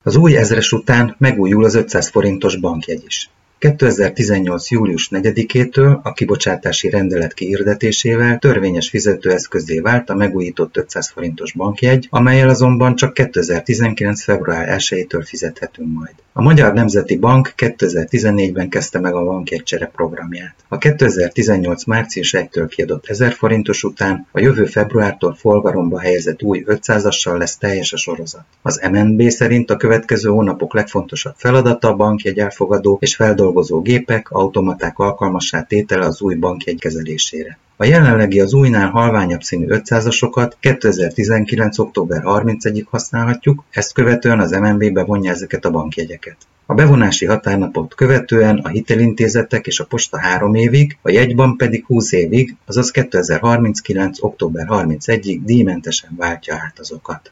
Az új ezres után megújul az 500 forintos bankjegy is. 2018. július 4-től a kibocsátási rendelet kiirdetésével törvényes fizetőeszközzé vált a megújított 500 forintos bankjegy, amellyel azonban csak 2019. február 1-től fizethetünk majd. A Magyar Nemzeti Bank 2014-ben kezdte meg a bankjegycsere programját. A 2018. március 1-től kiadott 1000 forintos után a jövő februártól forgalomba helyezett új 500-assal lesz teljes a sorozat. Az MNB szerint a következő hónapok legfontosabb feladata a bankjegy elfogadó és feldolgozó gépek, automaták alkalmassá tétele az új bankjegy kezelésére. A jelenlegi az újnál halványabb színű 500-asokat 2019. október 31-ig használhatjuk, ezt követően az MNB bevonja ezeket a bankjegyeket. A bevonási határnapot követően a hitelintézetek és a posta 3 évig, a jegybank pedig 20 évig, azaz 2039. október 31-ig díjmentesen váltja át azokat.